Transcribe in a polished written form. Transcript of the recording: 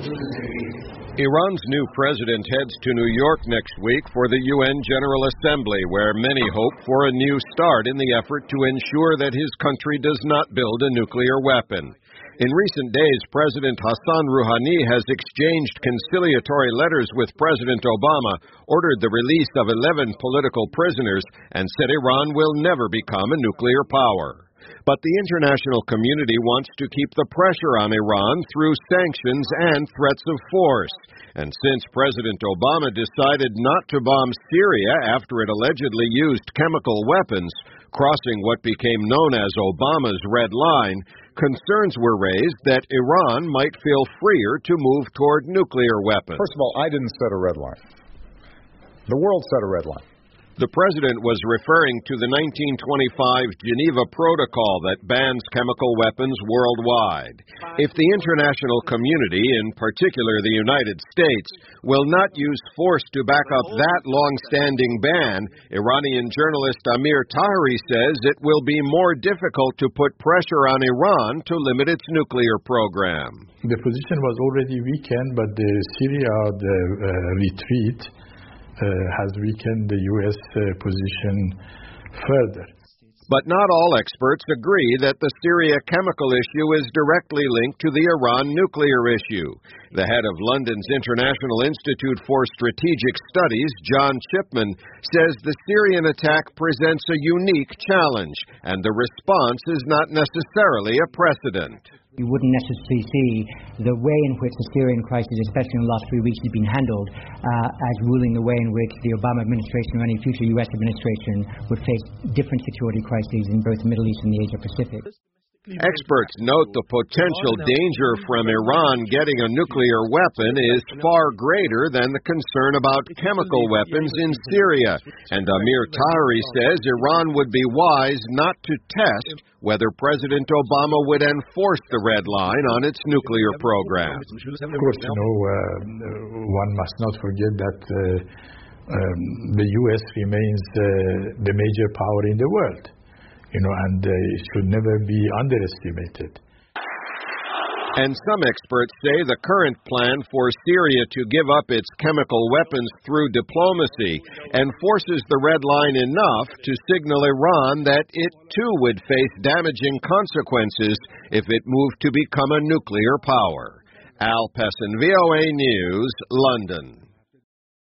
Iran's new president heads to New York next week for the UN General Assembly, where many hope for a new start in the effort to ensure that his country does not build a nuclear weapon. In recent days, President Hassan Rouhani has exchanged conciliatory letters with President Obama, ordered the release of 11 political prisoners, and said Iran will never become a nuclear power. But the international community wants to keep the pressure on Iran through sanctions and threats of force. And since President Obama decided not to bomb Syria after it allegedly used chemical weapons, crossing what became known as Obama's red line, concerns were raised that Iran might feel freer to move toward nuclear weapons. First of all, I didn't set a red line. The world set a red line. The president was referring to the 1925 Geneva Protocol that bans chemical weapons worldwide. If the international community, in particular the United States, will not use force to back up that long-standing ban, Iranian journalist Amir Taheri says it will be more difficult to put pressure on Iran to limit its nuclear program. The position was already weakened, but the Syria retreat has weakened the U.S. position further. But not all experts agree that the Syria chemical issue is directly linked to the Iran nuclear issue. The head of London's International Institute for Strategic Studies, John Chipman, says the Syrian attack presents a unique challenge, and the response is not necessarily a precedent. You wouldn't necessarily see the way in which the Syrian crisis, especially in the last 3 weeks, has been handled as ruling the way in which the Obama administration or any future U.S. administration would face different security crises in both the Middle East and the Asia-Pacific. Experts note the potential danger from Iran getting a nuclear weapon is far greater than the concern about chemical weapons in Syria. And Amir Taheri says Iran would be wise not to test whether President Obama would enforce the red line on its nuclear program. Of course, one must not forget that the U.S. remains the major power in the world. And it should never be underestimated. And some experts say the current plan for Syria to give up its chemical weapons through diplomacy enforces the red line enough to signal Iran that it too would face damaging consequences if it moved to become a nuclear power. Al Pessin, VOA News, London.